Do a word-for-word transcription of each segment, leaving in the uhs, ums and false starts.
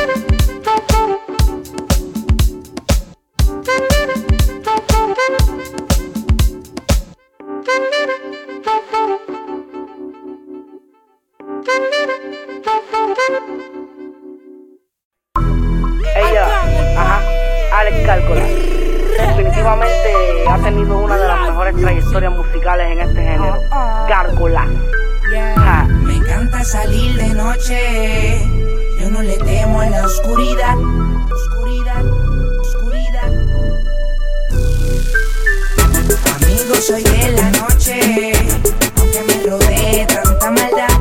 Definitivamente ha tenido una de las mejores trayectorias musicales en este género. Gárgolas. Yeah. Me encanta salir de noche, yo no le temo a la oscuridad. Oscuridad, oscuridad. Amigo, soy de la noche, aunque me rodee tanta maldad.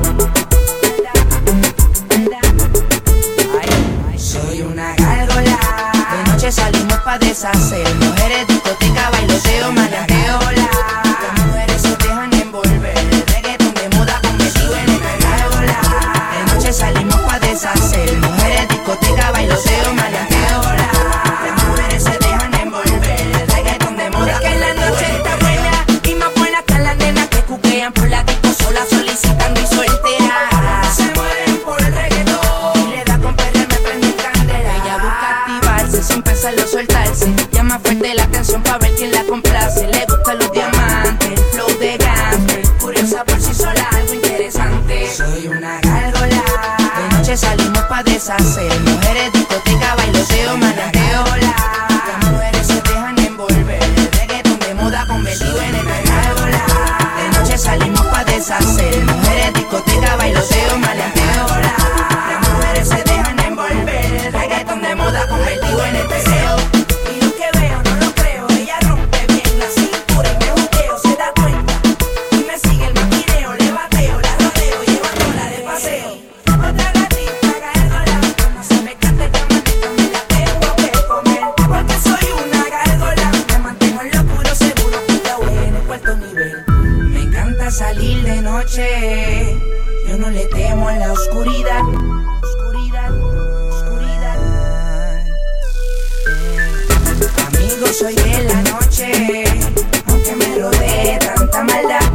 Ay, soy una gárgola. De noche salimos pa' deshacer, mujeres, discoteca, bailoteo, manateo, la. Las mujeres se dejan envolver, reggaetón de moda convertido en una gárgola. De noche salimos pa' deshacer, mujeres, discoteca, bailoteo, manateo, la. Las mujeres se dejan envolver, reggaetón de moda. Es que la noche está buena y más buena están las nenas que cuquean por la disco sola solicitando y solteras. Se mueren por el reggaetón y le da con perder, me prende candela. Ella busca activarse sin pensarlo soltarse, llama fuerte la atención pa' ver quién la complace. Le gustan los diamantes, el flow de gangster, curiosa por sí sola, algo interesante. Soy una gárgola, de noche salimos pa' deshacer, mujeres, discoteca, bailoteo, manateo, la. Las mujeres se dejan envolver, reggaetón de moda convertido en una gárgola. De noche salimos pa' deshacer, mujeres, discoteca, bailoteo, manateo, la. Las mujeres se dejan envolver, reggaetón de moda convertido en el deseo. Y lo que veo no lo creo, ella rompe bien la cintura y me juqueo, se da cuenta y me sigue el maquineo, le bateo, la rodeo, llevándola de paseo. Otra gatita gárgola, no se me cante que manita, me la tengo que comer, porque soy una gárgola, me mantengo en lo puro seguro, cuidado en el cuarto nivel. Me encanta salir de noche, yo no le temo a la oscuridad. Oscuridad, oscuridad. Amigo, soy de la noche, aunque me rodee tanta maldad.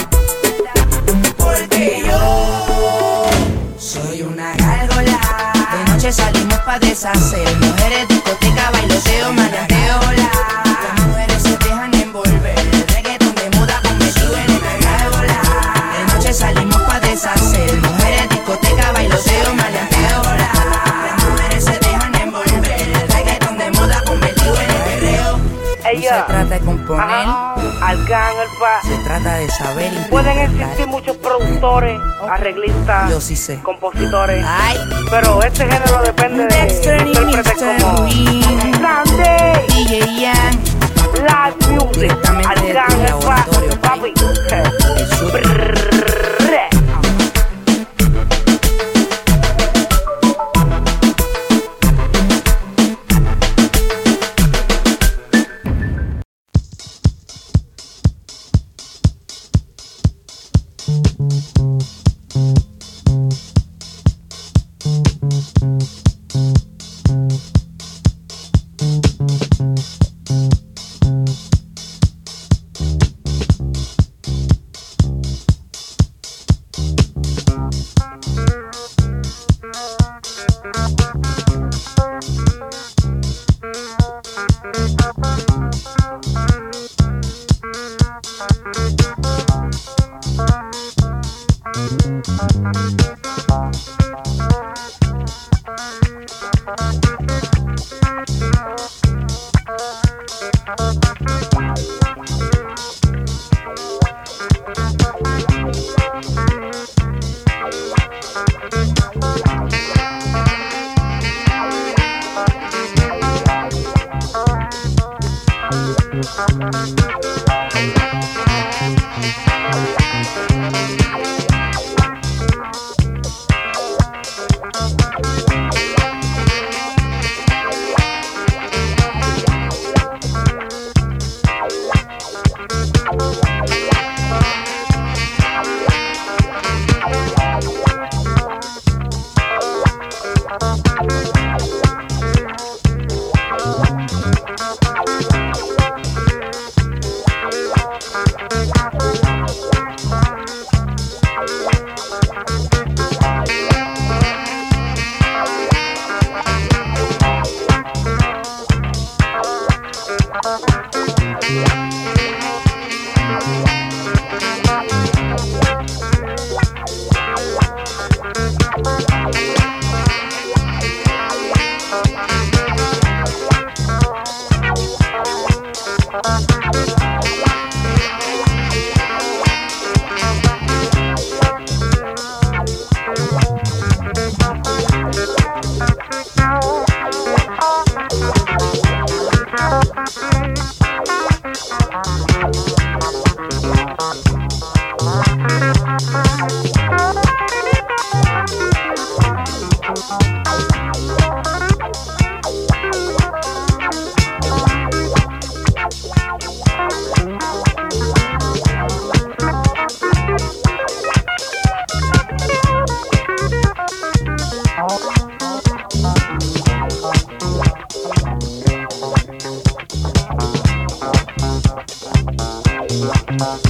Porque yo soy una gárgola. De noche salimos pa' deshacer, mujeres, discoteca, bailoteo, manateo, la. Las mujeres se dejan envolver, reggaetón de moda convertido en una gárgola. De noche salimos pa' deshacer, mujeres, discoteca, bailoteo, manateo, la. Las mujeres se dejan envolver, reggaetón de moda convertido en el perreo. Ella. No se trata de componer, Ajá. Arcángel pa. se trata de saber interpretar. Pueden existir muchos productores, arreglistas, Yo sí sé. compositores, Ay, pero este género depende de Dexter y intérpretes mister como Green, Grande, D J Yang, Live Music, directamente de tu Arcángel pa, laboratorio, papi. el sur. Brrrr.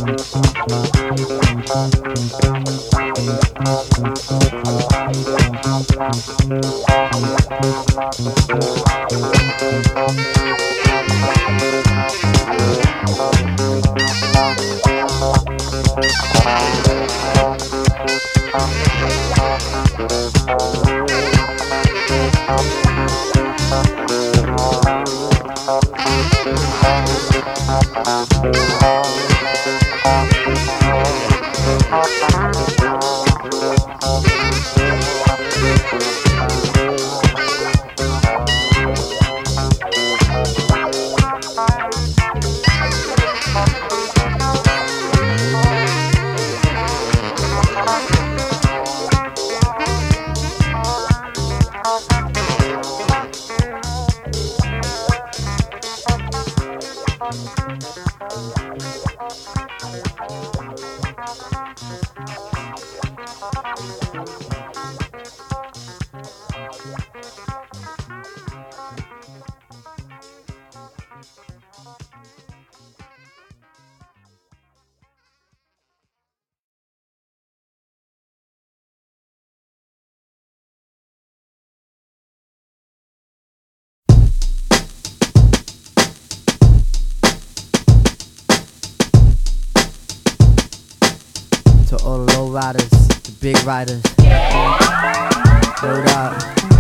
To all the low riders, the big riders, hold up.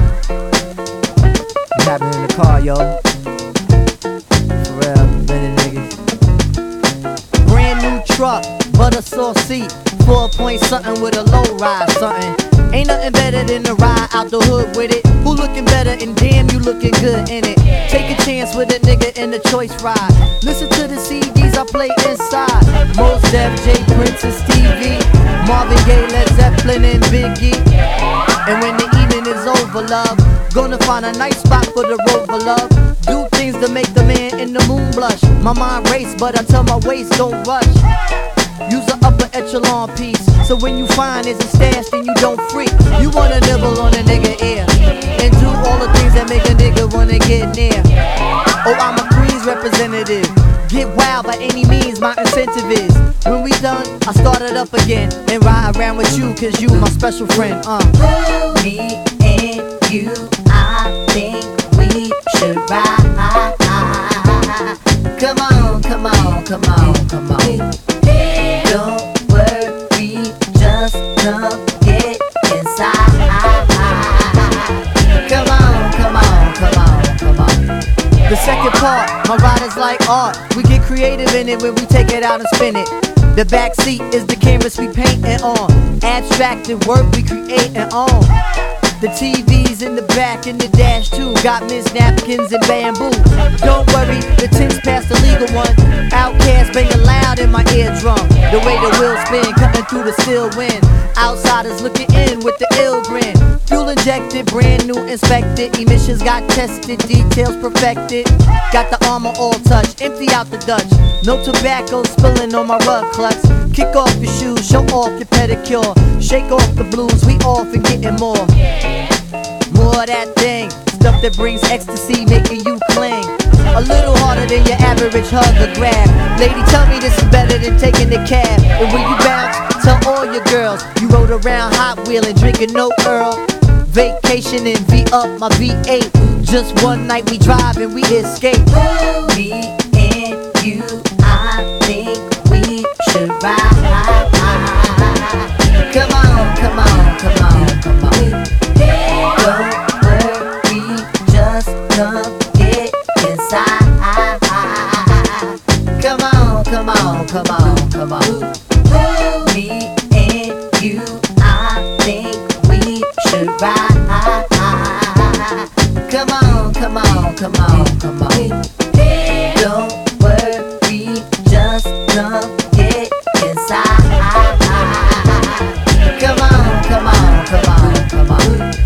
What happened in the car, yo? For real, minute niggas. Brand new truck, butter sauce seat, four point something with a low ride something. Ain't nothing better than to ride out the hood with it. Who looking better and damn you looking good in it. Take a chance with a nigga in the choice ride. Listen to the C Ds I play inside. Mos Def, J Prince and Stevie, Marvin Gaye, Led Zeppelin and Biggie. And when the evening is over, love, gonna find a nice spot for the rover, love. Do things to make the man in the moon blush. My mind race, but I tell my waist don't rush. Use an upper echelon piece, so when you find it's a stash, then you don't freak. You wanna nibble on a nigga ear, and do all the things that make a nigga wanna get near. Oh, I'm a Queens representative. Get wild by any means, my incentive is. When we done, I start it up again and ride around with you, cause you my special friend. Uh. Me and you, I think we should ride. Come on, come on, come on, come on. Don't worry, just come get inside. Come on, come on, come on, come on. The second part, my riders like art. We get creative in it when we take it out and spin it. The back seat is the canvas we paintin' on. Abstracted work we creatin' on. The T V's in the back and the dash too. Got Miss Napkins and bamboo. Don't worry, the tin's past the legal one. Outcast banging loud in my eardrum. The way the wheels spin, cutting through the still wind. Outsiders looking in with the ill grin. Fuel injected, brand new inspected. Emissions got tested, details perfected. Got the armor all touched, empty out the Dutch. No tobacco spilling on my rug clutch. Kick off your shoes, show off your pedicure. Shake off the blues, we off and getting more. More of that thing, stuff that brings ecstasy, making you cling. A little harder than your average hug or grab. Lady, tell me this is better than taking the cab. And when you bounce, tell all your girls you rode around Hot Wheelin', drinking no Earl. Vacation and V up my V eight. Just one night we drive and we escape. Me and you, I think we should ride. Come on, come on, come on, come on. Don't worry, just come get inside. Come on, come on, come on, come on. Me and you, I think we should ride. Come on, come on, come on, come on. Don't worry, just come get inside. Come on, come on, come on, come on.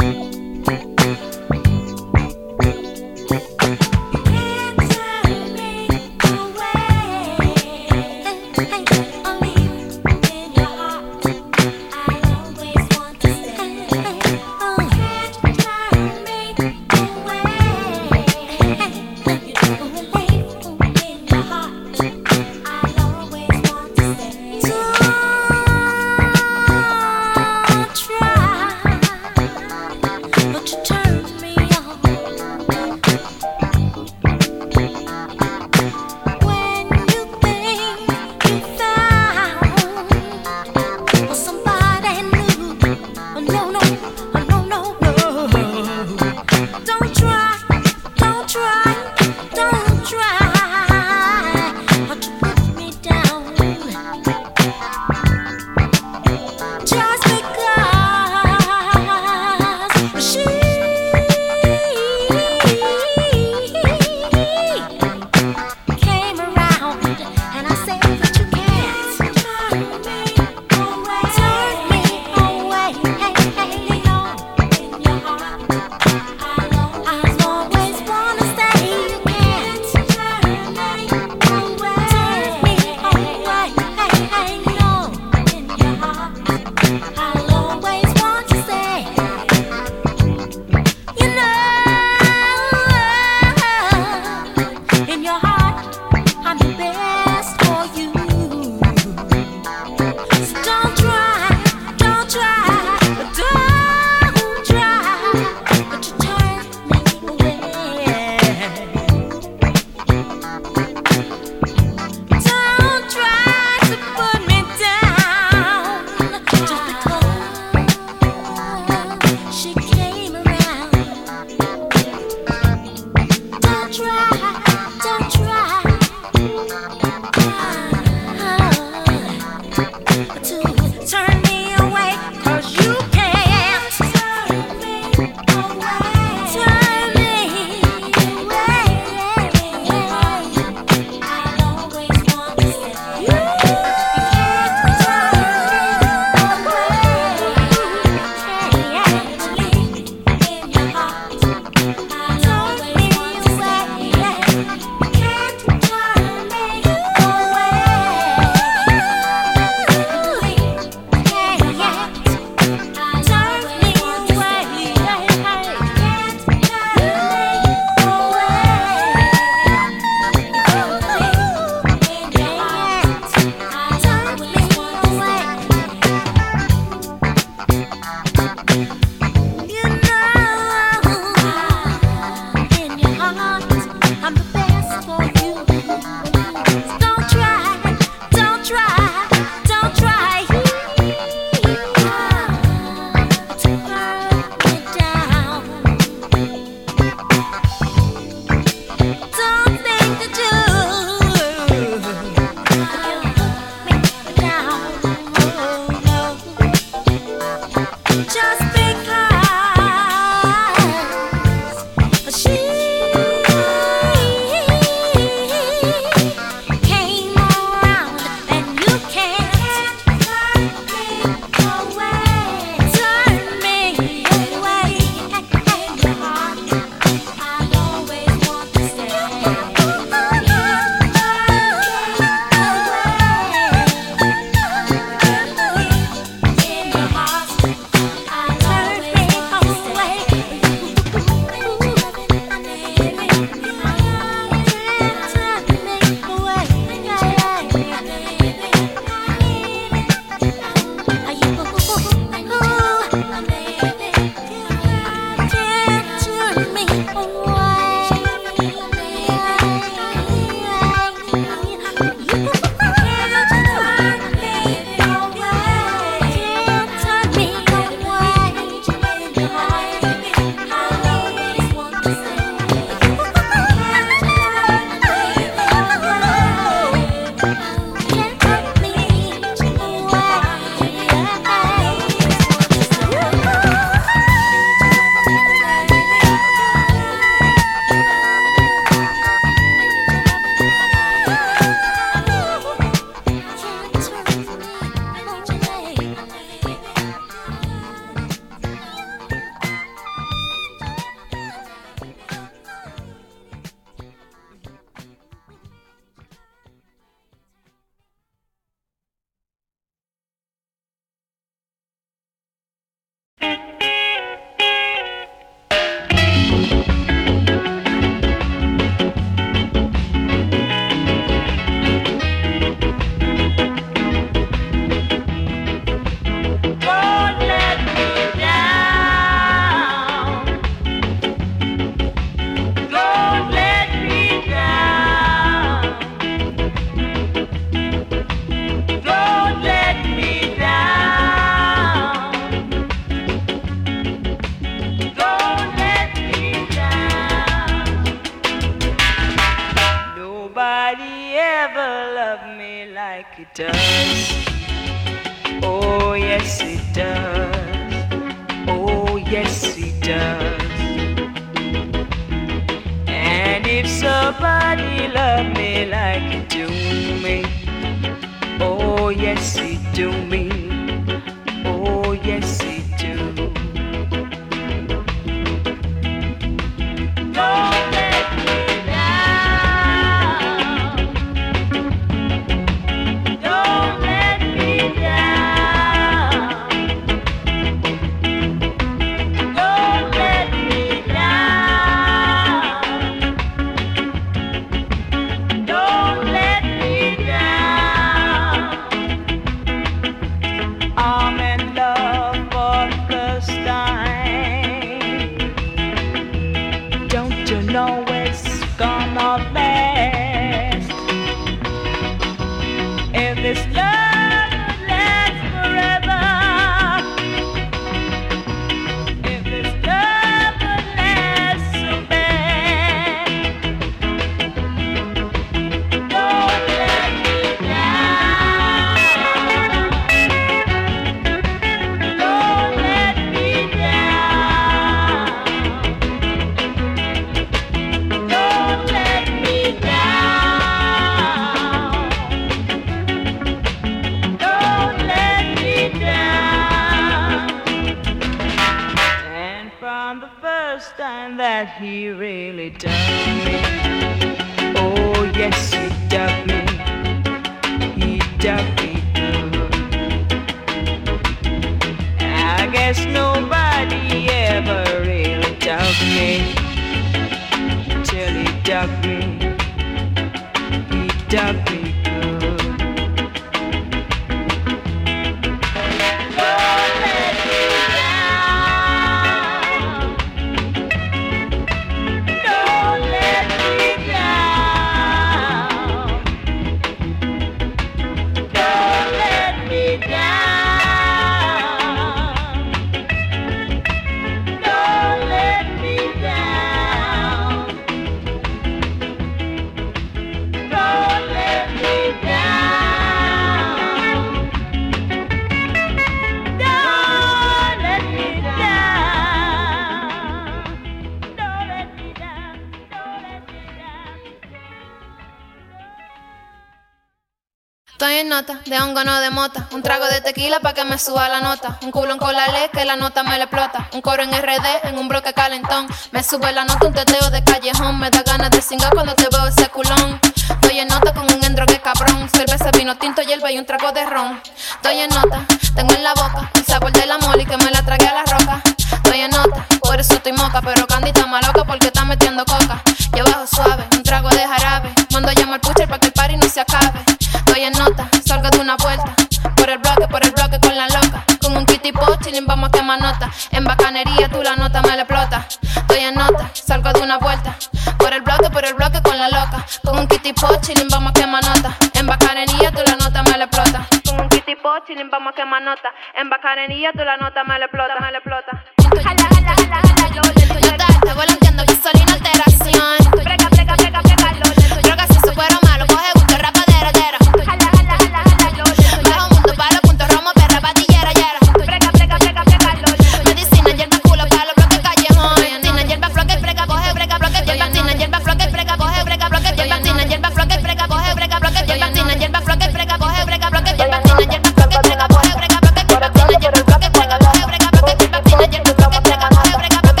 Estoy en nota, de hongo no de mota. Un trago de tequila pa' que me suba la nota. Un culón con la ley que la nota me le explota. Un coro en R D, en un bloque calentón. Me sube la nota, un teteo de callejón. Me da ganas de cingar cuando te veo ese culón. Estoy en nota con un endrogue cabrón. Cerveza, vino tinto, hierba y un trago de ron. Estoy en nota, tengo en la boca el sabor de la moli que me la tragué a la roca. Estoy en nota, por eso estoy moca. Pero Candy está maloca porque está metiendo coca. Yo bajo suave, un trago de jarabe. Mando a llamar al pusher pa' que el party no se acabe. Estoy en nota, salgo de una vuelta. Por el bloque, por el bloque con la loca. Con un kitty po, chilling, vamos a quemar nota. En bacanería tú la nota me la explota. Estoy en nota, salgo de una vuelta. Por el bloque, por el bloque con la loca. Con un kitty po, chilling, vamos a quemar nota. En bacanería tú la nota me la explota. Con un kitty po, chilling, vamos a quemar nota. En bacanería tú la nota me la explota, me la explota. Jala, jala, jala, jala, yo te volanteando, yo soy una alteración. Brega, brega, brega, brega, lo lento. Droga si supero malo, coge gusto, rapa de heredera. Jala, jala, jala, jala, yo lento. Bajo mundo, palo, punto, romo, perra, patillera, yera. Brega, brega, brega, brega, lo lento. Medicina, hierba, culo, palo, bloque, callejón. Medicina, hierba, floque, brega, coge, brega, bloque. Hierba, hierba, floque, brega, coge, brega, bloque. Hierba, hierba, floque, brega, coge, brega, bloque. Hierba, hierba, floque, brega, coge, brega, bloque. Hierba, hierba, floque, brega, coge, brega, bloque. Hierba, hierba, floque, brega, coge, brega, bloque. Hierba, hierba, floque, brega, coge, brega, bloque.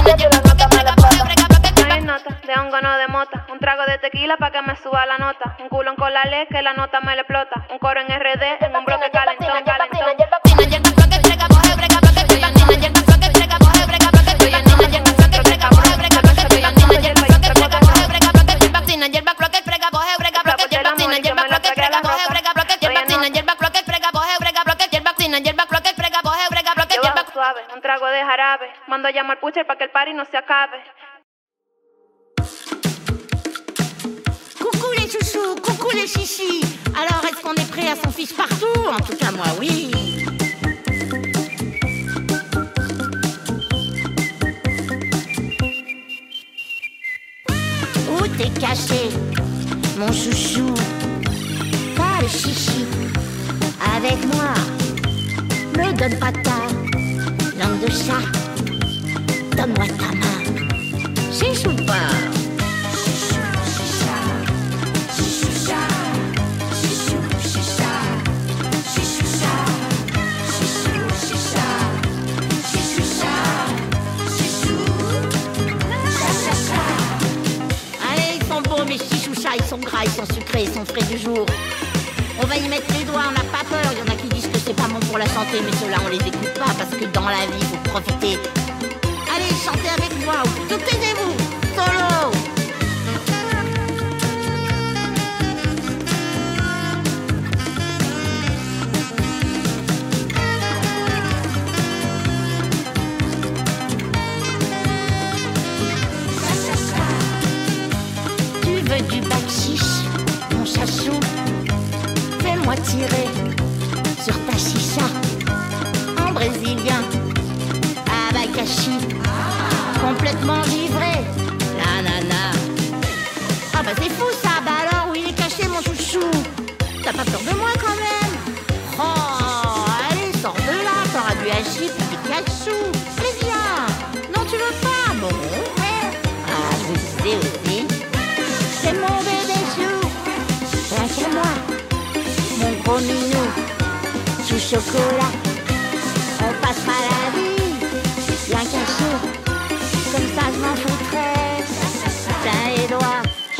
De hongo no de mota, un trago de tequila pa' que me suba la nota. Un culón con la ley que la nota me le explota. Un coro en R D, en un bloque calentón, calentón. Hierba, floque, brega, coge, brega, bloque. Hierba, hierba, floque, brega, coge, brega, bloque. Hierba, hierba, floque, brega, coge, brega, bloque. Hierba, hierba, floque, brega, coge, brega, bloque. Hierba, hierba, floque, brega, coge, brega, bloque. Hierba, hierba, floque, brega, coge, brega, bloque. Hierba, hierba, floque, brega, coge, brega, bloque. Hierba, hierba, floque, brega, coge, brega, bloque. Hierba suave, un trago de jarabe. Mando a llamar al pusher pa' que el party no se acabe. Coucou les chouchous, coucou les chichis. Alors est-ce qu'on est prêt à son fils partout? En tout cas moi oui. Où t'es caché, mon chouchou? Pas le chichi. Avec moi, me donne pas ta langue de chat. Donne-moi ta main. Chichou pas. Mes chichouchas, ils sont gras, ils sont sucrés, ils sont frais du jour. On va y mettre les doigts, on n'a pas peur. Il y en a qui disent que c'est pas bon pour la santé, mais ceux-là on les écoute pas parce que dans la vie, faut profiter. Allez, chantez avec moi, ou plutôt taisez-vous. Solo. Du bac chiche, mon chachou, fais-moi tirer sur ta chicha en brésilien, abacachi, complètement givré, la nana. Ah bah c'est fou ça, bah alors où il est caché mon chouchou? T'as pas peur de moi quand même? Oh, allez, sors de là, t'auras du hachis puis des cachous. Allez viens, non tu veux pas? Bon, ah je sais aussi. C'est mon bébé chou, rien qu'à moi, mon gros minou, chou chocolat. On passera la vie bien cachés, comme ça je m'en foutrais plein les doigts.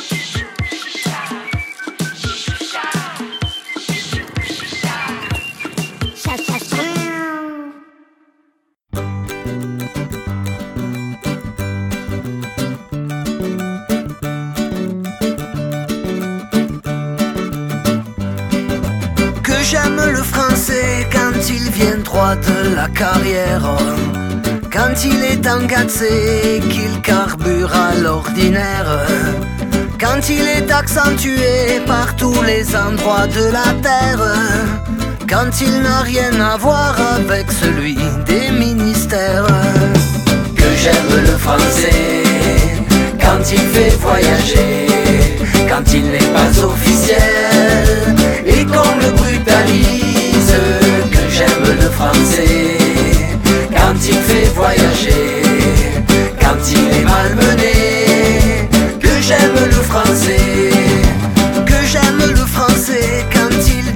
J'aime le français quand il vient droit de la carrière, quand il est engagé, qu'il carbure à l'ordinaire, quand il est accentué par tous les endroits de la terre, quand il n'a rien à voir avec celui des ministères. Que j'aime le français quand il fait voyager, quand il n'est pas officiel et qu'on le brutalise. Que j'aime le français quand il fait voyager, quand il est malmené. Que j'aime le français, que j'aime le français quand il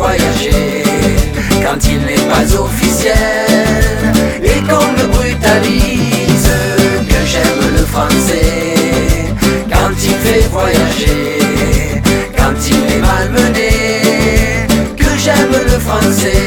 voyager quand il n'est pas officiel et qu'on me brutalise, que j'aime le français quand il fait voyager, quand il est malmené, que j'aime le français.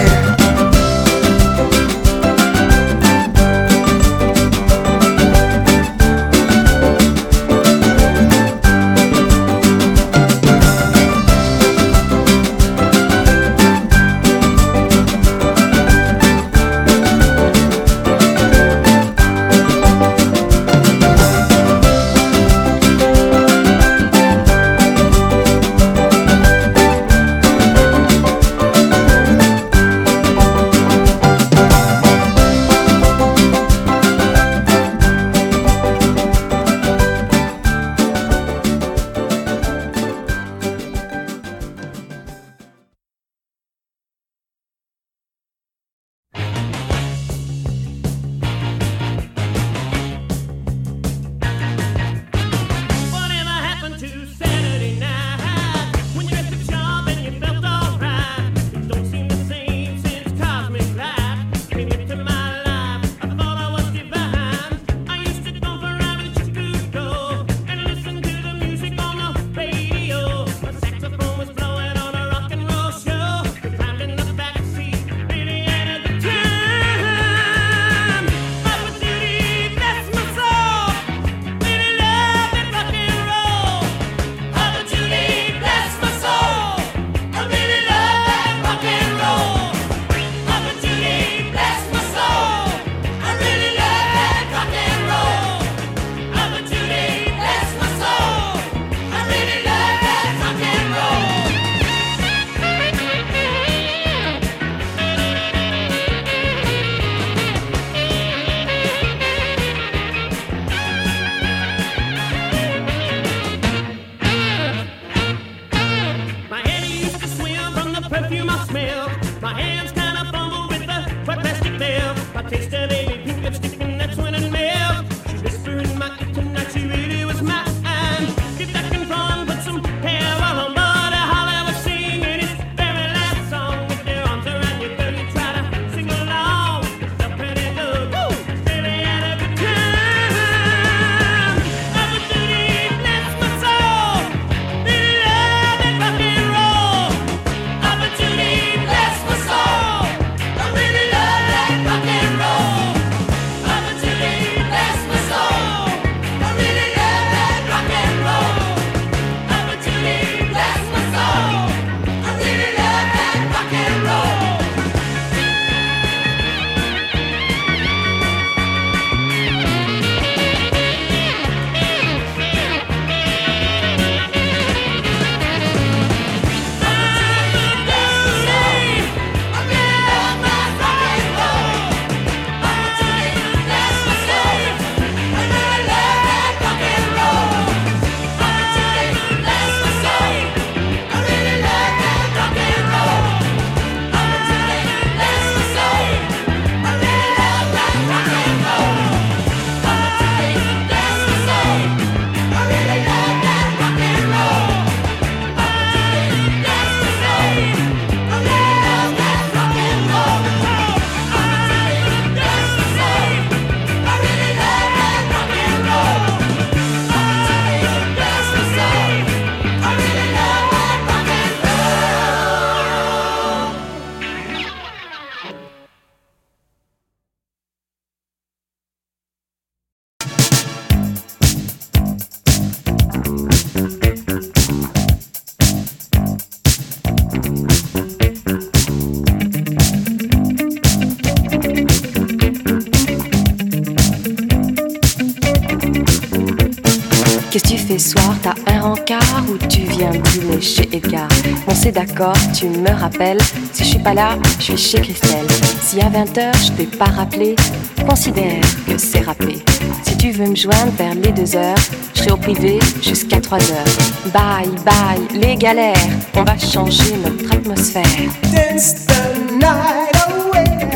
Qu'est-ce que tu fais ce soir? T'as un rencard ou tu viens dîner chez Edgar? On s'est d'accord, tu me rappelles. Si je suis pas là, je suis chez Christelle. Si à vingt heures je t'ai pas rappelé, considère que c'est râpé. Si tu veux me joindre vers les deux heures, je serai au privé jusqu'à trois heures. Bye bye les galères, on va changer notre atmosphère. Dance the night away.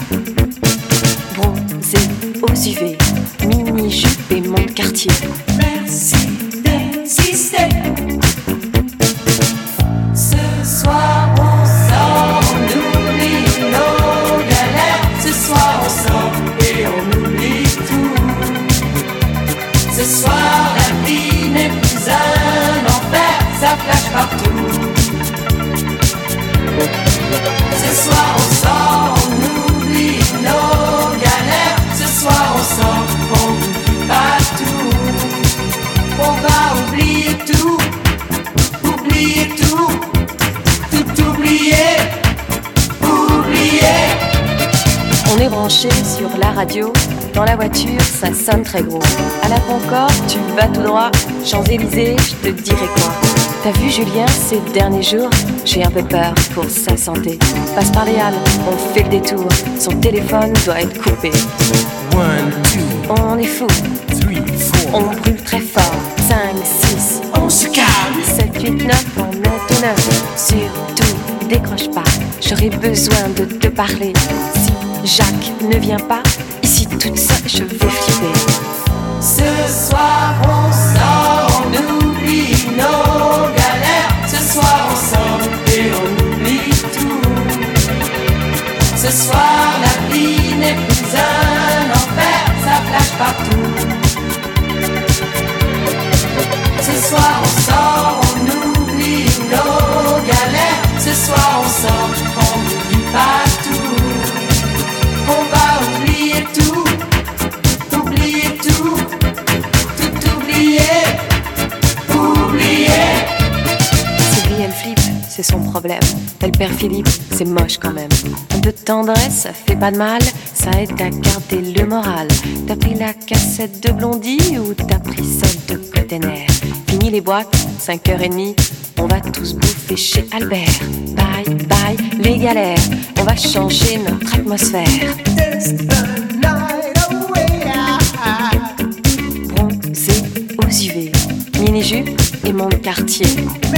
Bronzé aux U V, mini-jupe et mon quartier. Merci d'insister. Ce soir on l'ai branché sur la radio. Dans la voiture, ça sonne très gros. À la Concorde, tu vas tout droit. Champs-Élysées, je te dirai quoi. T'as vu Julien ces derniers jours? J'ai un peu peur pour sa santé. Passe par les halles, on fait le détour. Son téléphone doit être coupé. One, two, On est fou, three, four. on brûle très fort. Cinq, six, On se calme. sept, huit, neuf, on est tout neuf. Surtout, décroche pas, j'aurai besoin de te parler. Si Jacques ne vient pas, ici toute seule, je vais flipper. Ce soir on sort, on oublie nos galères. Ce soir on sort et on oublie tout. Ce soir la vie n'est plus un enfer, ça flash partout. Ce soir on sort, on oublie nos galères. Ce soir on sort, on n'oublie pas tout. On va oublier tout, oublier tout, tout oublier, oublier. Sylvie, elle flippe, c'est son problème. Elle perd Philippe, c'est moche quand même. Un peu de tendresse, ça fait pas de mal. Ça aide à garder le moral. T'as pris la cassette de Blondie ou t'as pris celle de Cotener? Fini les boîtes, cinq heures trente. On va tous bouffer chez Albert. Bye bye les galères. On va changer notre atmosphère. Bronzé aux U V, mini-jupe et mon quartier.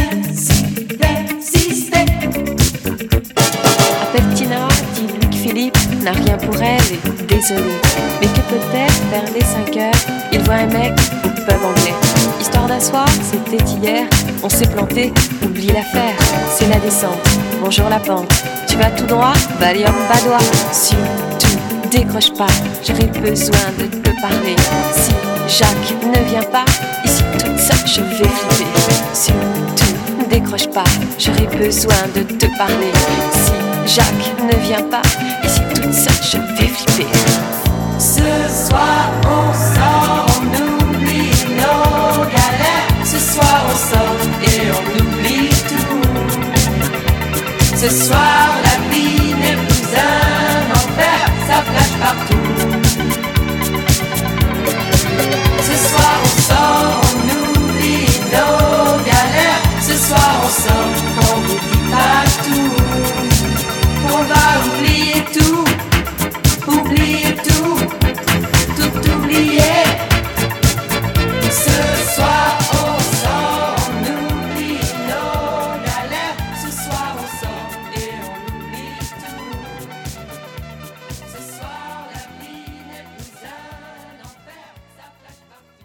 Appelle Tina, dit Luc Philippe, n'a rien pour elle et désolé. Mais que peut-être vers les cinq heures, il voit un mec au pub anglais. Histoire d'asseoir, c'était hier, on s'est planté, oublie l'affaire, c'est la descente, bonjour la pente. Tu vas tout droit, Valium Badois. Surtout, décroche pas, j'aurai besoin de te parler. Si Jacques ne vient pas, ici toute seule, je vais flipper. Surtout, décroche pas, j'aurai besoin de te parler. Si Jacques ne vient pas, ici toute seule, je vais flipper. Ce soir on sort, on oublie nos galères. Ce soir on sort et on oublie tout. Ce soir la vie n'est plus un enfer, ça flash partout. Ce soir on sort, on oublie nos galères. Ce soir on sort, on n'oublie pas tout. On va oublier tout, oublier tout, tout oublier. Ce soir on sort, on oublie nos galères. Ce soir on sort et on oublie tout. Ce soir la vie n'est plus un enfer, ça flash partout.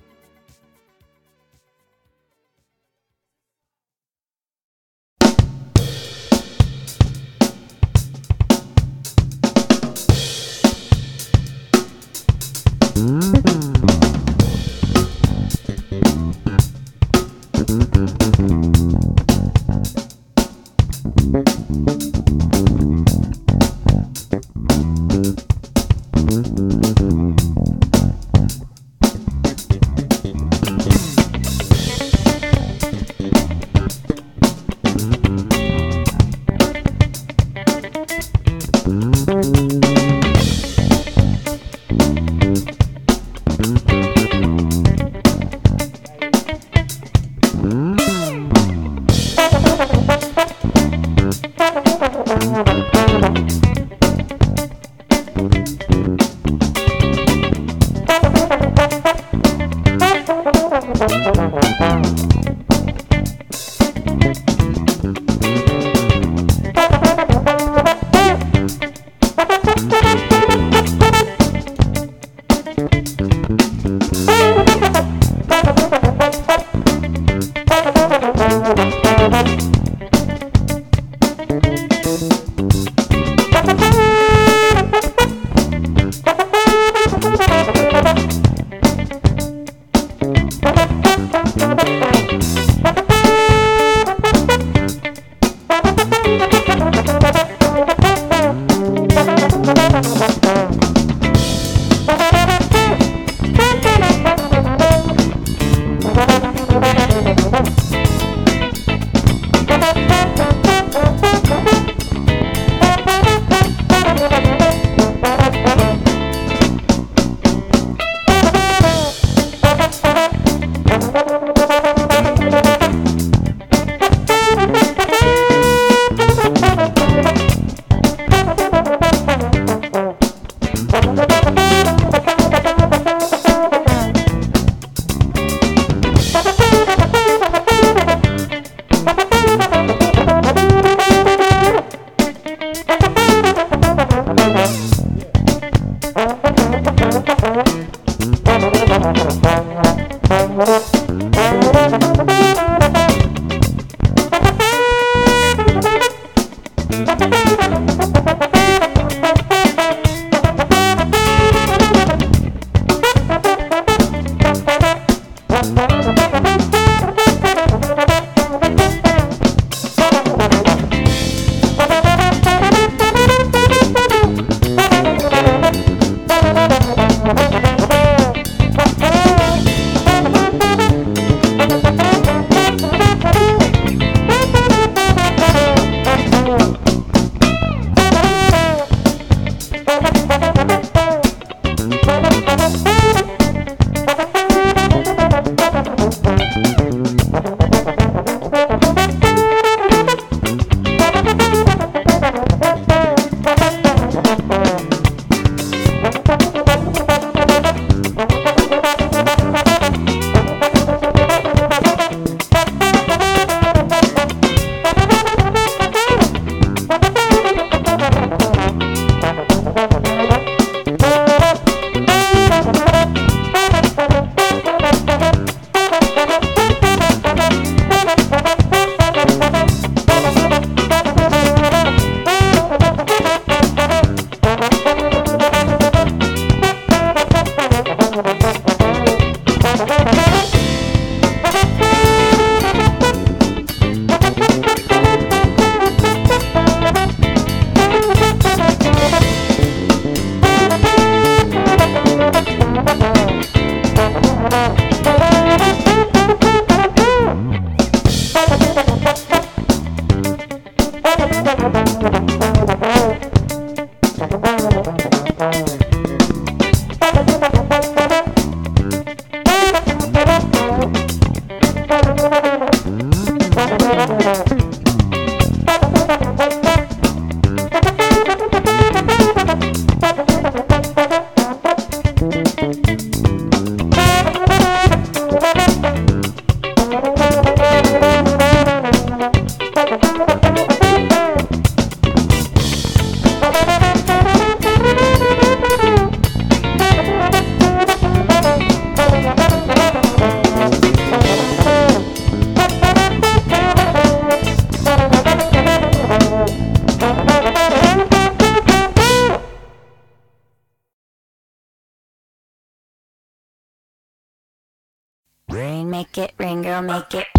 Rain, make it rain, girl, make it.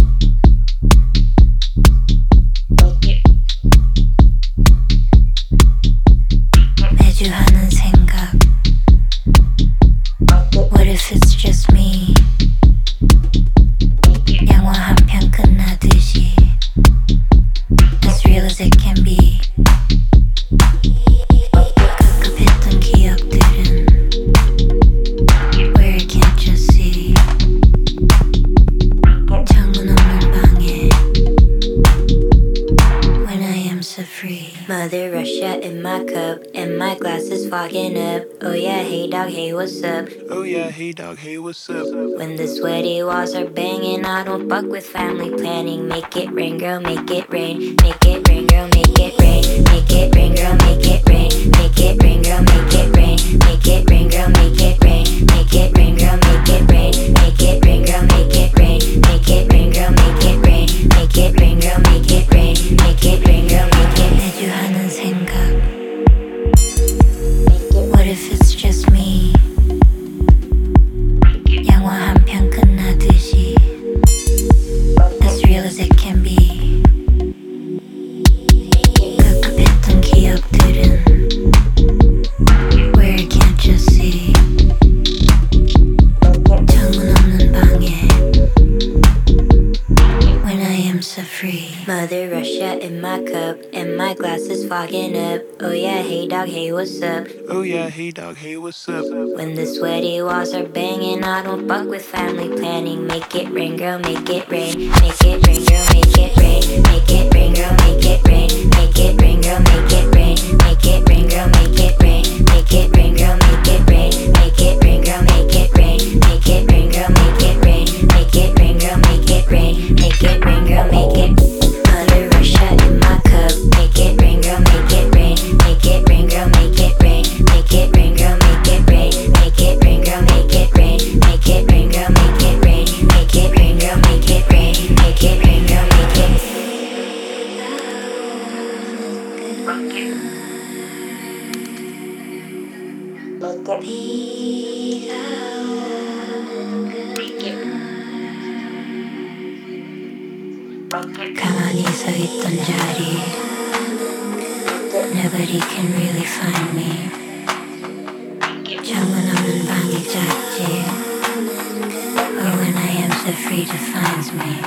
매주 하는 생각. What if it's just me? 영화 한 편 끝나듯이. As real as it can be. 급급했던 기억들은 where I can't just see. 창문 없는 방에 when I am so free. Mother Russia in my cup and my glass is fogging up. Oh yeah, hey dog, hey what's up? Oh yeah, hey dog, hey what's up? When the sweaty walls are banging, I don't fuck with family planning. Make it rain, girl, make it rain. Make it rain, girl, make it rain. Make it rain, girl, make it rain. Make it rain, girl, make it rain. Make it rain, girl, make it rain. Make it rain, girl, make it rain. Make it rain, girl, make it rain. Make it rain, girl, make it rain. Make it rain, girl, make it rain. Make it rain, girl, make it. 매주 하는 생각. What if it's just me? 영화 한 편 끝나듯이. As real as it can be. 급급했던 기억들은 where I can't just see. 창문 없는 방에 when I am so free. Mother Russia in my cup and my glass is fogging up. Oh yeah, hey dog, hey what's up? Oh yeah, hey dog, hey what's up? When the sweaty walls are banging, I don't fuck with family planning. Make it rain, girl, make it rain. Make it rain, girl, make it rain. Make it rain, girl, make it rain. Make it rain, girl, make it rain. Make it rain, girl, make it rain. Make it rain, girl, make it rain. Make it rain, girl, make it rain. Make it rain, girl, make it rain. Make it rain, girl, make it rain. Make it rain, girl, make it. Mother Russia in my cup. Make it rain, girl, make it rain. Make it rain, girl, make it rain. Make it rain, girl, make it rain. Make it rain, girl, make it rain. Make it rain, girl, make it rain. Make it rain, girl, make it rain. Make it rain, girl, make it. 가만히 서 있던 자리 Nobody can really find me 정은 없는 방이 작지 Or when I am so free defines me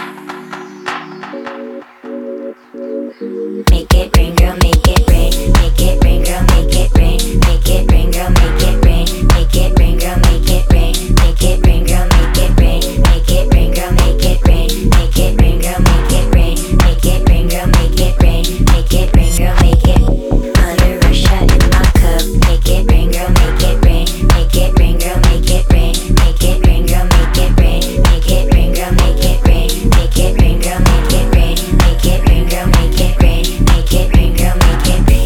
Make it rain, girl, make it rain Make it rain, girl, make it rain Make it rain, girl, make it rain Make it rain, girl, make it rain Make it rain, girl, make it rain Make it rain, girl, make it rain Make it rain, girl, make it rain Make it rain, girl, make it rain Make it rain, girl, make it Under Russia in my cup Make it rain, girl, make it rain Make it rain, girl, make it rain Make it rain, girl, make it rain Make it rain, girl, make it rain Make it rain, girl, make it rain Make it rain, girl, make it rain Make it rain, girl, make it rain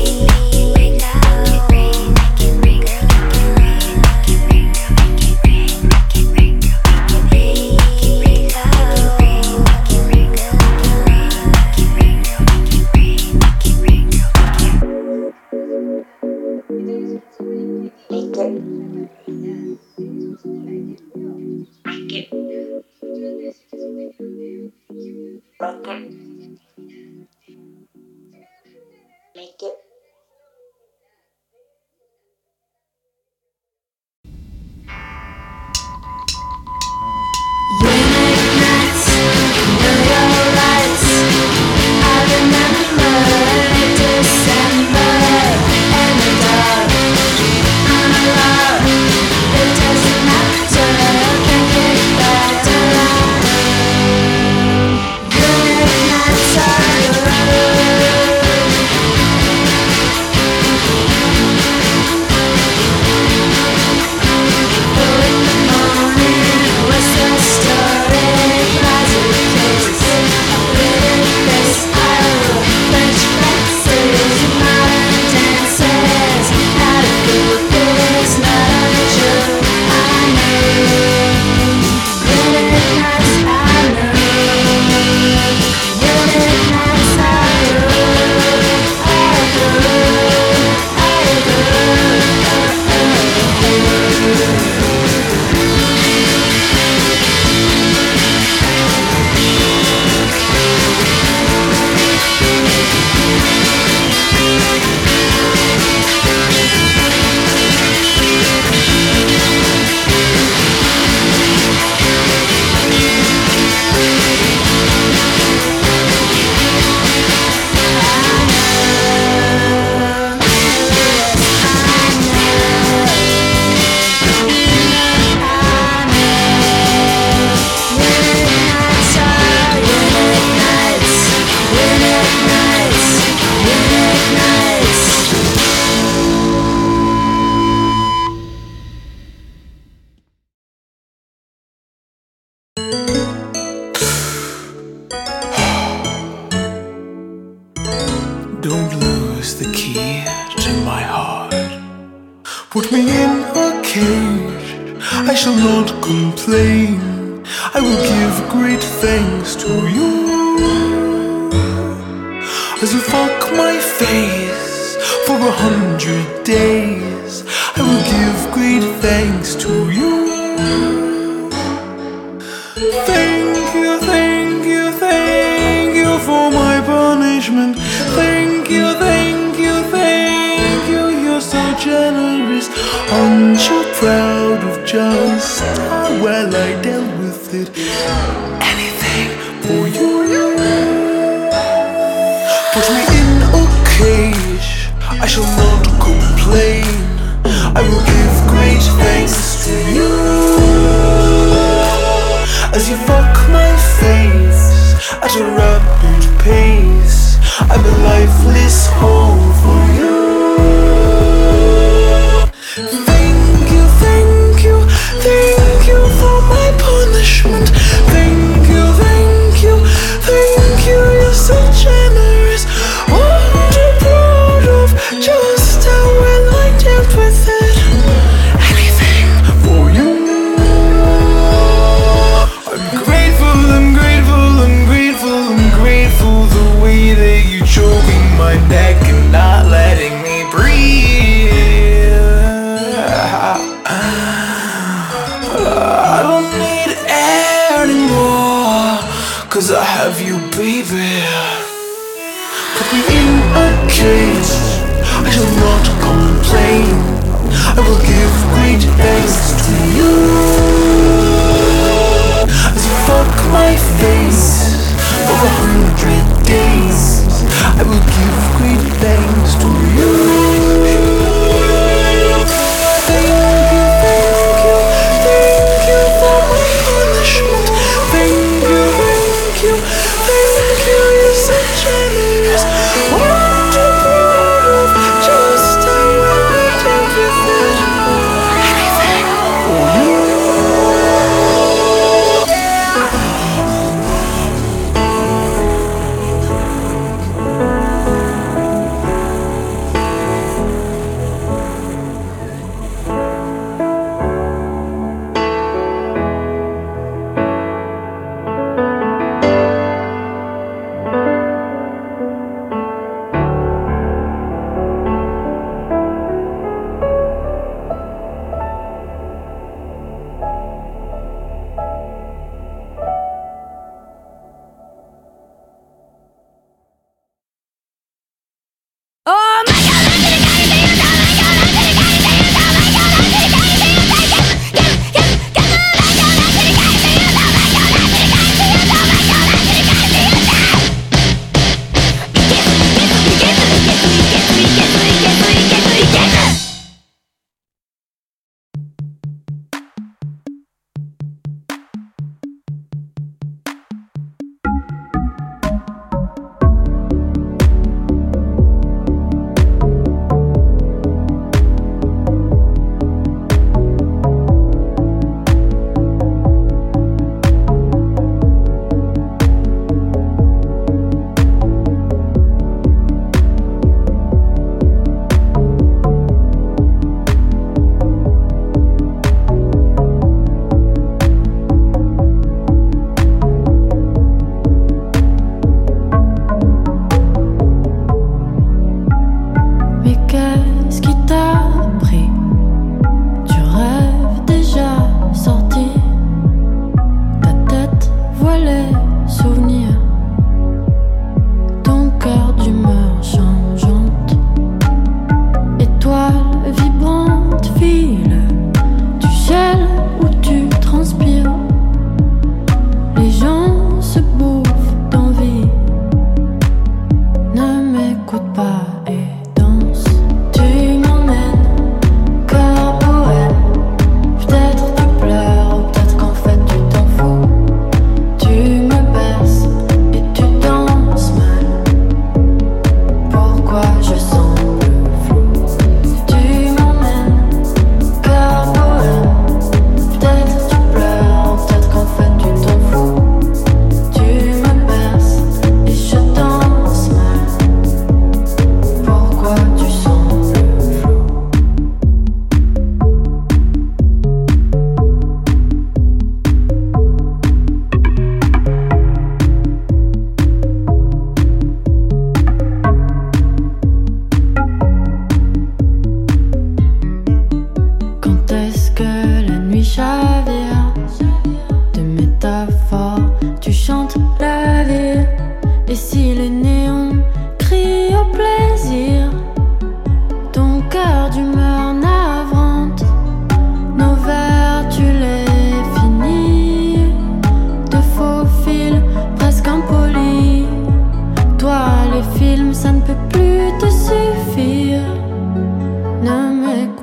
Make it Don't lose the key to my heart. Put me in a cage, I shall not complain. I will give great thanks to you. As you fuck my face for a hundred days, I will give great thanks to you. Thank you, thank you, thank you for my punishment. Thank you, thank you, thank you, you're so generous. Aren't you proud of just how well I dealt with it? Anything for you. Put me in a cage, I shall not complain. I will give great thanks to you. As you fuck my face at a rapid pace, I'm a lifeless hole for you. Thank you, thank you, thank you for my punishment. Thank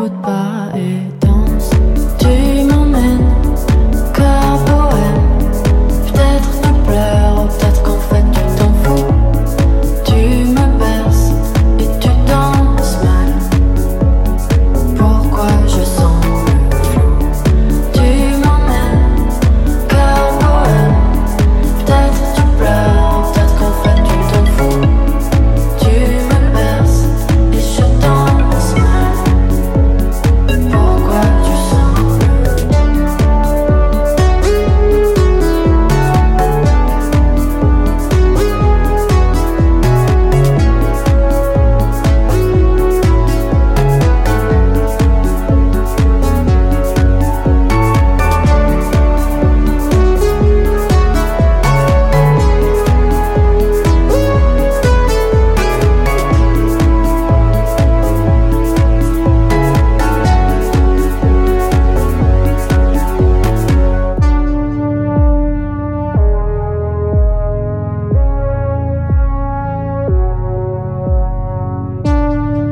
goodbye.